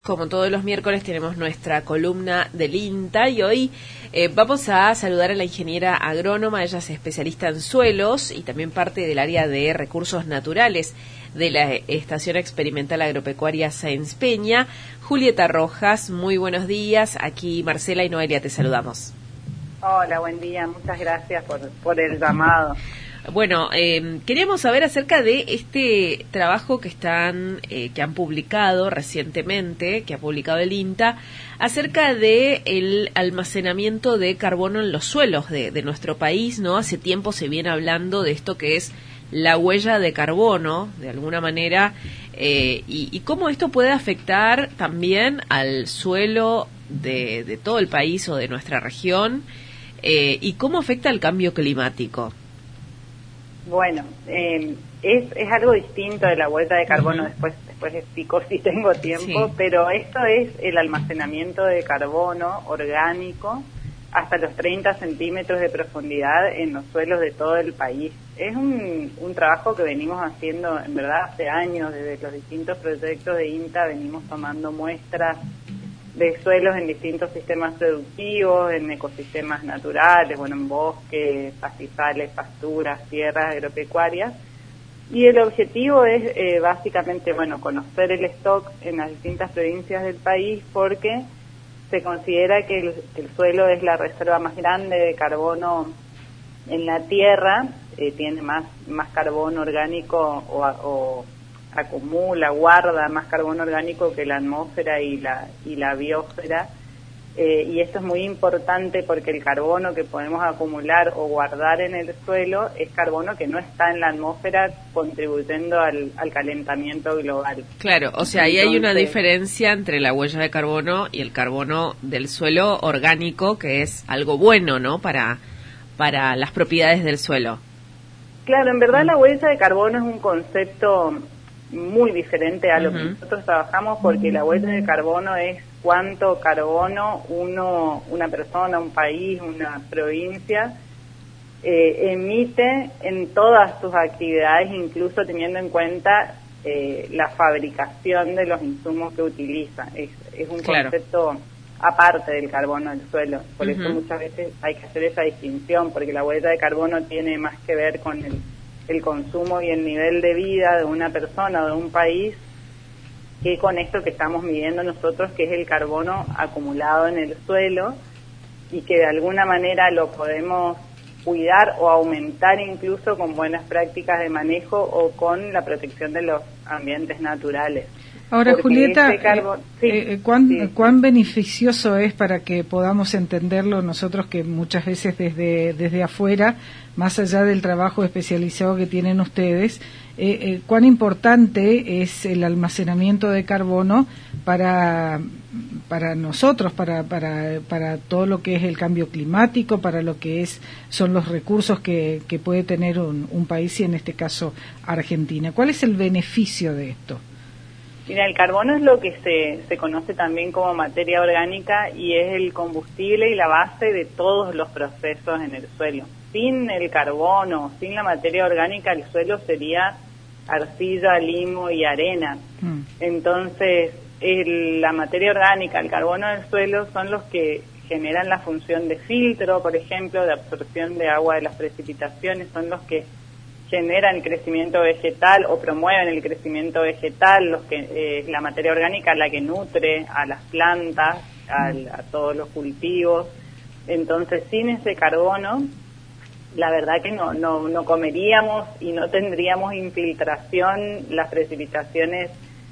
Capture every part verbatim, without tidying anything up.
Como todos los miércoles tenemos nuestra columna del INTA y hoy eh, vamos a saludar a la ingeniera agrónoma. Ella es especialista en suelos y también parte del área de recursos naturales de la Estación Experimental Agropecuaria Sáenz Peña. Julieta Rojas, muy buenos días. Aquí Marcela y Noelia te saludamos. Hola, buen día. Muchas gracias por, por el llamado. Bueno, eh, queríamos saber acerca de este trabajo que están, eh, que han publicado recientemente, que ha publicado el INTA, acerca de el almacenamiento de carbono en los suelos de, de nuestro país, ¿no? Hace tiempo se viene hablando de esto que es la huella de carbono, de alguna manera, eh, y, y cómo esto puede afectar también al suelo de, de todo el país o de nuestra región, eh, y cómo afecta al cambio climático. Bueno, eh, es, es algo distinto de la huella de carbono, uh-huh. después después explico si tengo tiempo, sí. Pero esto es el almacenamiento de carbono orgánico hasta los treinta centímetros de profundidad en los suelos de todo el país. Es un, un trabajo que venimos haciendo, en verdad, hace años, desde los distintos proyectos de INTA venimos tomando muestras de suelos en distintos sistemas productivos, en ecosistemas naturales, bueno, en bosques, pastizales, pasturas, tierras agropecuarias. Y el objetivo es eh, básicamente, bueno, conocer el stock en las distintas provincias del país, porque se considera que el, el suelo es la reserva más grande de carbono en la tierra, eh, tiene más, más carbono orgánico o, o acumula, guarda más carbono orgánico que la atmósfera y la y la biosfera, eh, y esto es muy importante porque el carbono que podemos acumular o guardar en el suelo es carbono que no está en la atmósfera contribuyendo al, al calentamiento global. Claro, o sea, ahí hay una diferencia entre la huella de carbono y el carbono del suelo orgánico, que es algo bueno, ¿no?, para, para las propiedades del suelo. Claro, en verdad la huella de carbono es un concepto muy diferente a lo uh-huh. que nosotros trabajamos, porque la huella de carbono es cuánto carbono uno, una persona, un país, una provincia eh, emite en todas sus actividades, incluso teniendo en cuenta eh, la fabricación de los insumos que utiliza. Es, es un claro. concepto aparte del carbono del suelo, por uh-huh. eso muchas veces hay que hacer esa distinción, porque la huella de carbono tiene más que ver con el el consumo y el nivel de vida de una persona o de un país que con esto que estamos midiendo nosotros, que es el carbono acumulado en el suelo, y que de alguna manera lo podemos cuidar o aumentar incluso con buenas prácticas de manejo o con la protección de los ambientes naturales. Ahora, porque Julieta, este carbon... eh, sí, eh, ¿cuán, sí. ¿cuán beneficioso es, para que podamos entenderlo nosotros, que muchas veces desde desde afuera, más allá del trabajo especializado que tienen ustedes, eh, eh, cuán importante es el almacenamiento de carbono para para nosotros, para para para todo lo que es el cambio climático, para lo que es son los recursos que que puede tener un, un país, y en este caso Argentina? ¿Cuál es el beneficio de esto? Mira, el carbono es lo que se, se conoce también como materia orgánica y es el combustible y la base de todos los procesos en el suelo. Sin el carbono, sin la materia orgánica, el suelo sería arcilla, limo y arena. Mm. Entonces, el, la materia orgánica, el carbono del suelo, son los que generan la función de filtro, por ejemplo, de absorción de agua de las precipitaciones, son los que generan el crecimiento vegetal o promueven el crecimiento vegetal, los que eh, la materia orgánica la que nutre a las plantas, al, a todos los cultivos. Entonces, sin ese carbono, la verdad que no no no comeríamos y no tendríamos infiltración, las precipitaciones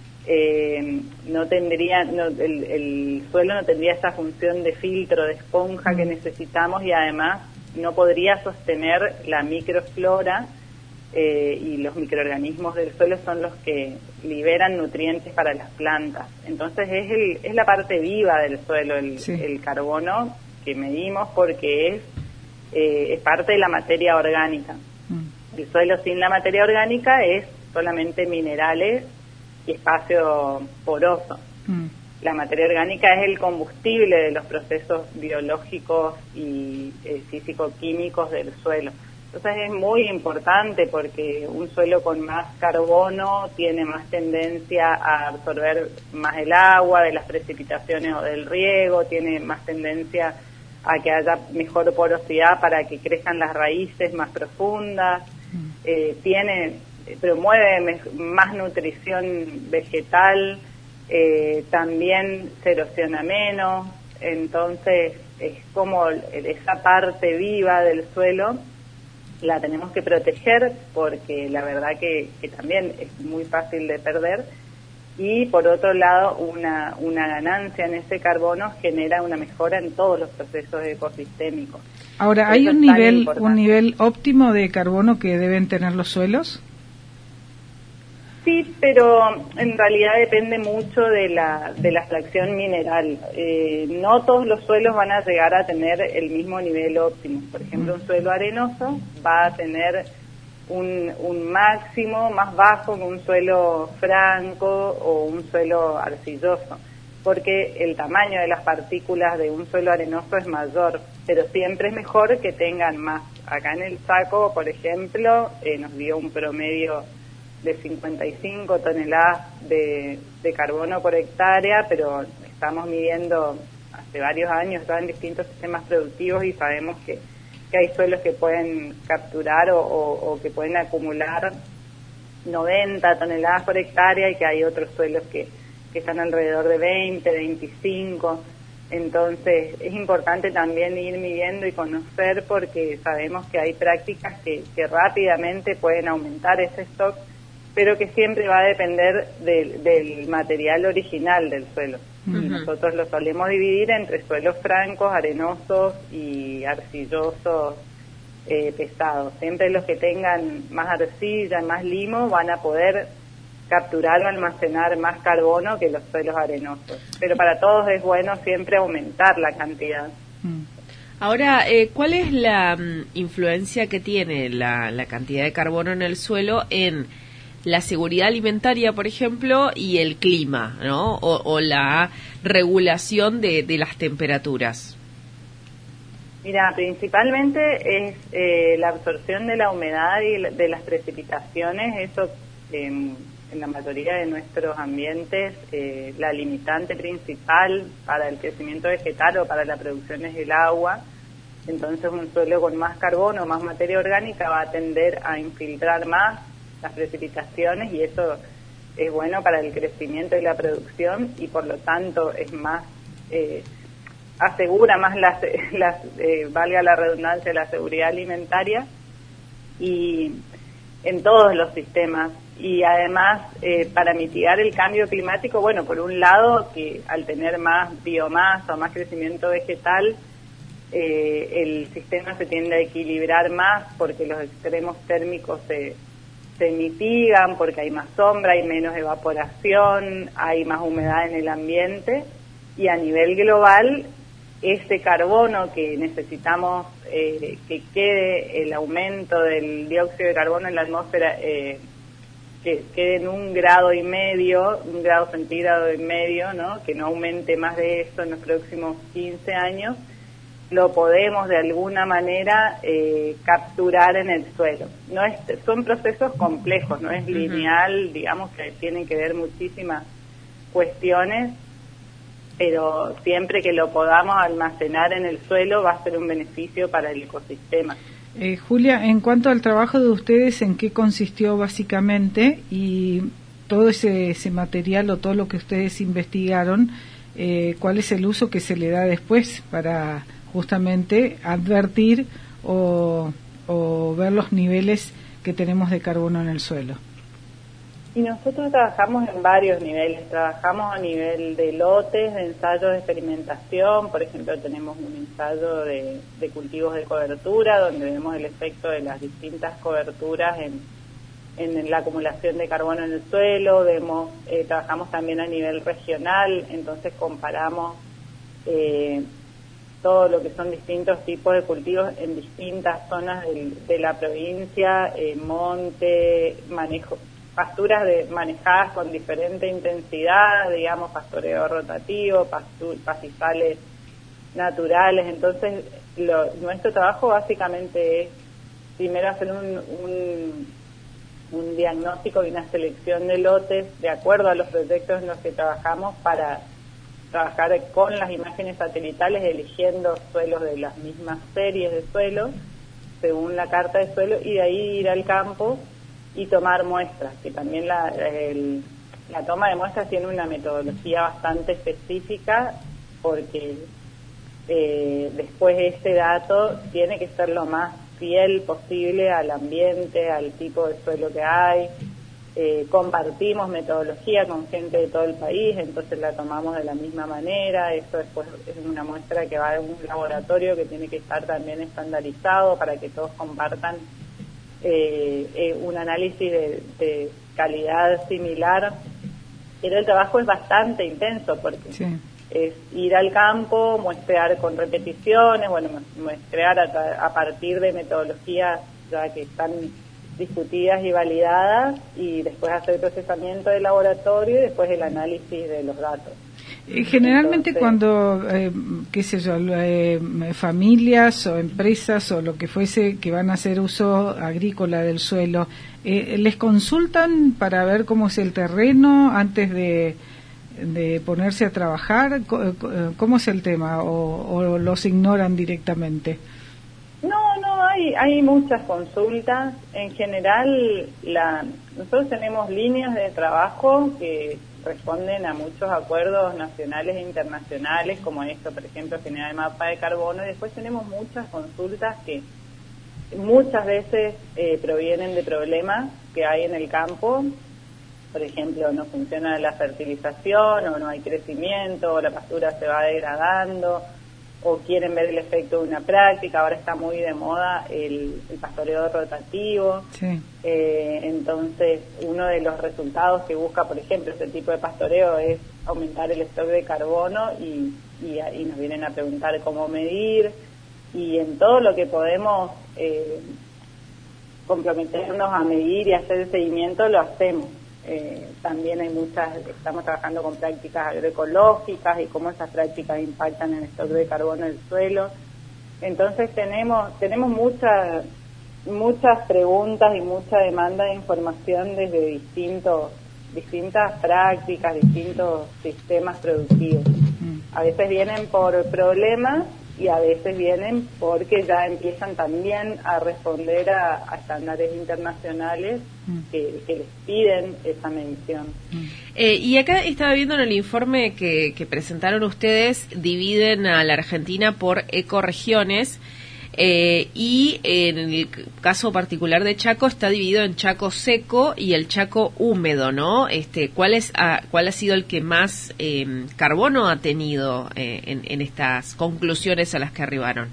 eh, no tendrían, no, el, el suelo no tendría esa función de filtro, de esponja que necesitamos, y además no podría sostener la microflora. Eh, y los microorganismos del suelo son los que liberan nutrientes para las plantas. Entonces es el, es la parte viva del suelo, el, sí. el carbono que medimos, porque es, eh, es parte de la materia orgánica. Mm. El suelo sin la materia orgánica es solamente minerales y espacio poroso. Mm. La materia orgánica es el combustible de los procesos biológicos y eh, físico-químicos del suelo. Entonces es muy importante porque un suelo con más carbono tiene más tendencia a absorber más el agua de las precipitaciones o del riego, tiene más tendencia a que haya mejor porosidad para que crezcan las raíces más profundas, eh, tiene, promueve más nutrición vegetal, eh, también se erosiona menos, entonces es como esa parte viva del suelo la tenemos que proteger porque la verdad que, que también es muy fácil de perder, y por otro lado una, una ganancia en ese carbono genera una mejora en todos los procesos ecosistémicos. Ahora, ¿hay un nivel, un nivel óptimo de carbono que deben tener los suelos? Sí, pero en realidad depende mucho de la, de la extracción mineral. Eh, no todos los suelos van a llegar a tener el mismo nivel óptimo. Por ejemplo, un suelo arenoso va a tener un, un máximo más bajo que un suelo franco o un suelo arcilloso, porque el tamaño de las partículas de un suelo arenoso es mayor, pero siempre es mejor que tengan más. Acá en el Chaco, por ejemplo, eh, nos dio un promedio de cincuenta y cinco toneladas de, de carbono por hectárea, pero estamos midiendo hace varios años ya en distintos sistemas productivos y sabemos que, que hay suelos que pueden capturar o, o, o que pueden acumular noventa toneladas por hectárea y que hay otros suelos que, que están alrededor de veinte, veinticinco. Entonces es importante también ir midiendo y conocer porque sabemos que hay prácticas que, que rápidamente pueden aumentar ese stock, pero que siempre va a depender de, del material original del suelo. Uh-huh. Y nosotros lo solemos dividir entre suelos francos, arenosos y arcillosos eh, pesados. Siempre los que tengan más arcilla, más limo, van a poder capturar o almacenar más carbono que los suelos arenosos. Pero para todos es bueno siempre aumentar la cantidad. Uh-huh. Ahora, eh, ¿cuál es la um, influencia que tiene la, la cantidad de carbono en el suelo en la seguridad alimentaria, por ejemplo, y el clima, ¿no? O, o la regulación de, de las temperaturas. Mira, principalmente es eh, la absorción de la humedad y de las precipitaciones. Eso eh, en la mayoría de nuestros ambientes, eh, la limitante principal para el crecimiento vegetal o para la producción es el agua. Entonces un suelo con más carbono, más materia orgánica va a tender a infiltrar más las precipitaciones y eso es bueno para el crecimiento y la producción y por lo tanto es más eh, asegura más las, las eh, valga la redundancia, la seguridad alimentaria y en todos los sistemas. Y además eh, para mitigar el cambio climático, bueno, por un lado que al tener más biomasa o más crecimiento vegetal eh, el sistema se tiende a equilibrar más porque los extremos térmicos se se mitigan porque hay más sombra, hay menos evaporación, hay más humedad en el ambiente y a nivel global ese carbono que necesitamos eh, que quede el aumento del dióxido de carbono en la atmósfera eh, que quede en un grado y medio, un grado centígrado y medio, ¿no? Que no aumente más de eso en los próximos quince años, lo podemos de alguna manera eh, capturar en el suelo. No es, son procesos complejos, no es uh-huh. lineal, digamos que tienen que ver muchísimas cuestiones, pero siempre que lo podamos almacenar en el suelo va a ser un beneficio para el ecosistema. Eh, Julia, en cuanto al trabajo de ustedes, ¿en qué consistió básicamente? Y todo ese, ese material o todo lo que ustedes investigaron, eh, ¿cuál es el uso que se le da después para justamente advertir o, o ver los niveles que tenemos de carbono en el suelo? Y nosotros trabajamos en varios niveles, trabajamos a nivel de lotes, de ensayos de experimentación. Por ejemplo, tenemos un ensayo de, de cultivos de cobertura donde vemos el efecto de las distintas coberturas en, en la acumulación de carbono en el suelo. Vemos, eh, trabajamos también a nivel regional, entonces comparamos eh, todo lo que son distintos tipos de cultivos en distintas zonas de, de la provincia, eh, monte, manejo, pasturas de, manejadas con diferente intensidad, digamos, pastoreo rotativo, pastu, pastizales naturales. Entonces, lo, nuestro trabajo básicamente es primero hacer un, un, un diagnóstico y una selección de lotes de acuerdo a los proyectos en los que trabajamos para trabajar con las imágenes satelitales, eligiendo suelos de las mismas series de suelos, según la carta de suelo, y de ahí ir al campo y tomar muestras, que también la, el, la toma de muestras tiene una metodología bastante específica, porque eh, después ese dato tiene que ser lo más fiel posible al ambiente, al tipo de suelo que hay. Eh, compartimos metodología con gente de todo el país, entonces la tomamos de la misma manera. Eso después es una muestra que va a un laboratorio que tiene que estar también estandarizado para que todos compartan eh, eh, un análisis de, de calidad similar. Pero el trabajo es bastante intenso porque sí. es ir al campo, muestrear con repeticiones, bueno, muestrear a, a partir de metodologías ya que están discutidas y validadas, y después hacer el procesamiento del laboratorio y después el análisis de los datos. Eh, generalmente Entonces, cuando, eh, qué sé yo, eh, familias o empresas o lo que fuese que van a hacer uso agrícola del suelo, eh, ¿les consultan para ver cómo es el terreno antes de, de ponerse a trabajar? ¿Cómo es el tema? ¿O, o los ignoran directamente? No, no, hay hay muchas consultas. En general, la nosotros tenemos líneas de trabajo que responden a muchos acuerdos nacionales e internacionales, como esto, por ejemplo, generar el mapa de carbono, y después tenemos muchas consultas que muchas veces eh, provienen de problemas que hay en el campo. Por ejemplo, no funciona la fertilización, o no hay crecimiento, o la pastura se va degradando, o quieren ver el efecto de una práctica. Ahora está muy de moda el, el pastoreo rotativo. Sí. Eh, entonces, uno de los resultados que busca, por ejemplo, este tipo de pastoreo es aumentar el stock de carbono, y, y, y nos vienen a preguntar cómo medir, y en todo lo que podemos eh, comprometernos a medir y hacer el seguimiento, lo hacemos. Eh, también hay muchas, estamos trabajando con prácticas agroecológicas y cómo esas prácticas impactan en el stock de carbono del suelo. Entonces tenemos tenemos muchas muchas preguntas y mucha demanda de información desde distintos distintas prácticas, distintos sistemas productivos. A veces vienen por problemas y a veces vienen porque ya empiezan también a responder a, a estándares internacionales que, que les piden esa medición. Eh, y acá estaba viendo en el informe que, que presentaron ustedes, dividen a la Argentina por ecorregiones, eh, y en el caso particular de Chaco está dividido en Chaco seco y el Chaco húmedo, ¿no? Este, ¿cuál es a, cuál ha sido el que más eh, carbono ha tenido eh, en, en estas conclusiones a las que arribaron?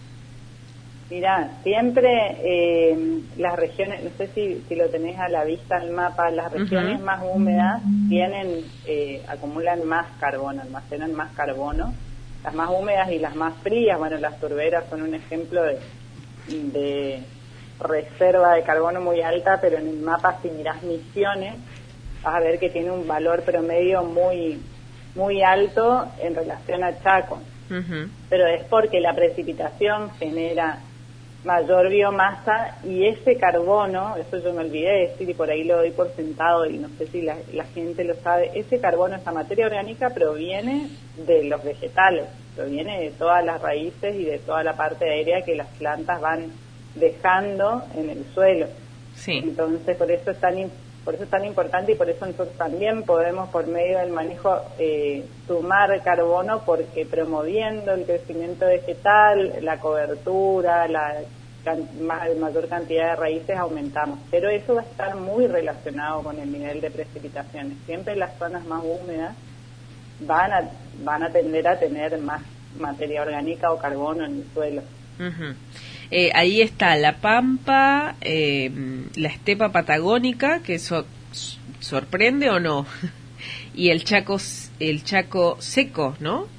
Mira, siempre eh, las regiones, no sé si, si lo tenés a la vista el mapa, las regiones uh-huh. más húmedas tienen, eh, acumulan más carbono, almacenan más carbono. Las más húmedas y las más frías, bueno, las turberas son un ejemplo de, de reserva de carbono muy alta, pero en el mapa, si mirás Misiones, vas a ver que tiene un valor promedio muy muy alto en relación a Chaco. Uh-huh. Pero es porque la precipitación genera mayor biomasa, y ese carbono, eso yo me olvidé de decir y por ahí lo doy por sentado y no sé si la, la gente lo sabe, ese carbono, esa materia orgánica proviene de los vegetales, proviene de todas las raíces y de toda la parte aérea que las plantas van dejando en el suelo. Sí. Entonces por eso es tan por eso es tan importante, y por eso nosotros también podemos, por medio del manejo, eh, sumar carbono, porque promoviendo el crecimiento vegetal, la cobertura, la can- mayor cantidad de raíces, aumentamos. Pero eso va a estar muy relacionado con el nivel de precipitaciones. Siempre las zonas más húmedas van a, van a tender a tener más materia orgánica o carbono en el suelo. Uh-huh. Eh, ahí está la pampa, eh, la estepa patagónica, que eso sorprende o no, y el Chaco, el Chaco seco, ¿no?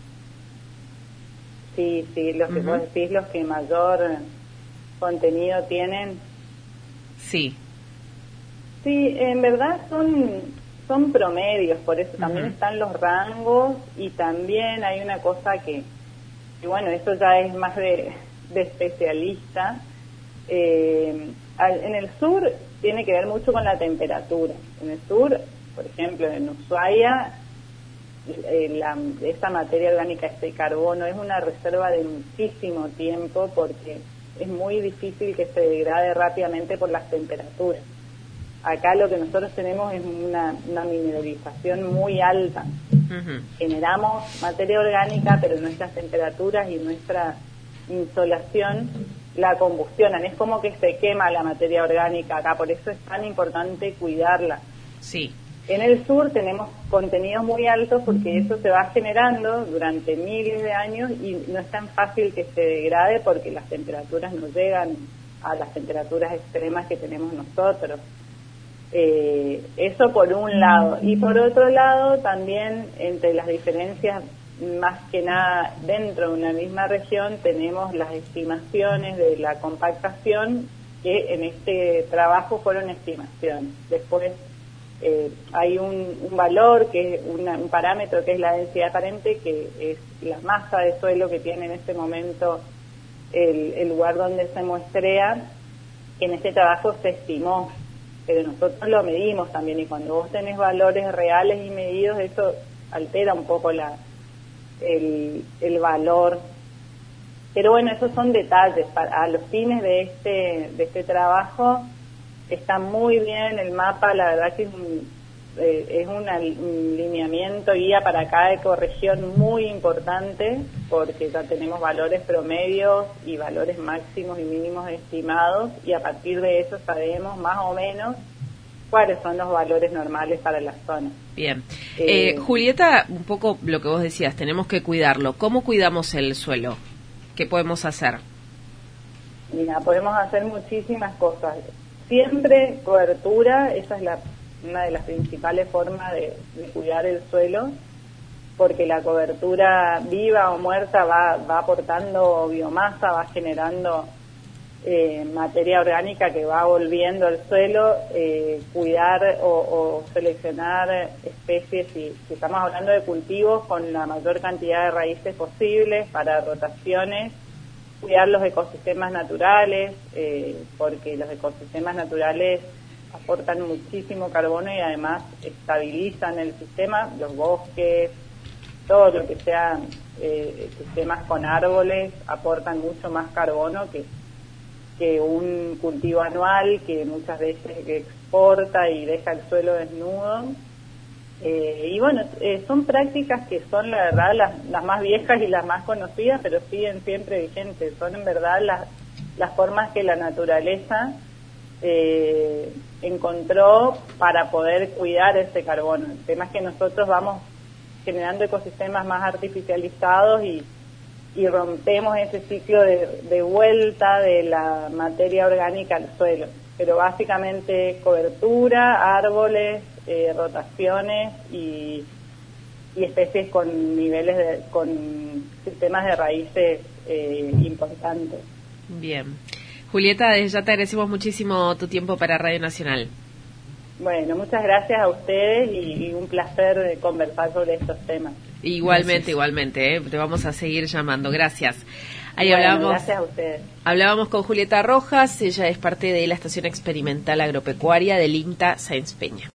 Sí, sí, los que uh-huh. vos decís, los que mayor contenido tienen. Sí. Sí, en verdad son son promedios, por eso uh-huh. también están los rangos, y también hay una cosa que, que bueno, eso ya es más de de especialista, Eh, al, en el sur tiene que ver mucho con la temperatura. En el sur, por ejemplo, en Ushuaia, eh, la, esta materia orgánica, este carbono, es una reserva de muchísimo tiempo porque es muy difícil que se degrade rápidamente por las temperaturas. Acá lo que nosotros tenemos es una, una mineralización muy alta. Uh-huh. Generamos materia orgánica, pero nuestras temperaturas y nuestra insolación la combustionan. Es como que se quema la materia orgánica acá, por eso es tan importante cuidarla. Sí. En el sur tenemos contenidos muy altos porque eso se va generando durante miles de años y no es tan fácil que se degrade porque las temperaturas no llegan a las temperaturas extremas que tenemos nosotros. Eh, eso por un lado. Y por otro lado, también entre las diferencias, más que nada dentro de una misma región, tenemos las estimaciones de la compactación, que en este trabajo fueron estimaciones. Después eh, hay un, un valor, que es una, un parámetro que es la densidad aparente, que es la masa de suelo que tiene en este momento el, el lugar donde se muestrea, que en este trabajo se estimó, pero nosotros lo medimos también, y cuando vos tenés valores reales y medidos, eso altera un poco la el, el valor. Pero bueno, esos son detalles. Para, a los fines de este de este trabajo está muy bien el mapa, la verdad que es un, eh, es una, un lineamiento guía para cada ecorregión muy importante, porque ya tenemos valores promedios y valores máximos y mínimos estimados, y a partir de eso sabemos más o menos cuáles son los valores normales para la zona. Bien. Eh, eh, Julieta, un poco lo que vos decías, tenemos que cuidarlo. ¿Cómo cuidamos el suelo? ¿Qué podemos hacer? Mira, podemos hacer muchísimas cosas. Siempre cobertura, esa es la, una de las principales formas de, de cuidar el suelo, porque la cobertura viva o muerta va, va aportando biomasa, va generando eh, materia orgánica que va volviendo al suelo. Eh, cuidar o, o seleccionar especies, y si estamos hablando de cultivos, con la mayor cantidad de raíces posibles para rotaciones. Cuidar los ecosistemas naturales, eh, porque los ecosistemas naturales aportan muchísimo carbono y además estabilizan el sistema. Los bosques, todo lo que sean eh, sistemas con árboles aportan mucho más carbono que, que un cultivo anual que muchas veces exporta y deja el suelo desnudo. Eh, y bueno, eh, son prácticas que son la verdad las, las más viejas y las más conocidas, pero siguen siempre vigentes. Son en verdad las, las formas que la naturaleza eh, encontró para poder cuidar ese carbono. El tema es que nosotros vamos generando ecosistemas más artificializados y, y rompemos ese ciclo de, de vuelta de la materia orgánica al suelo. Pero básicamente cobertura, árboles, eh, rotaciones y, y especies con niveles de, con sistemas de raíces eh, importantes. Bien. Julieta, desde ya te agradecemos muchísimo tu tiempo para Radio Nacional. Bueno, muchas gracias a ustedes y, y un placer conversar sobre estos temas. Igualmente, gracias. igualmente, ¿eh? Te vamos a seguir llamando. Gracias. Ahí bueno, hablábamos, gracias a ustedes. Hablábamos con Julieta Rojas, ella es parte de la Estación Experimental Agropecuaria del INTA Sáenz Peña.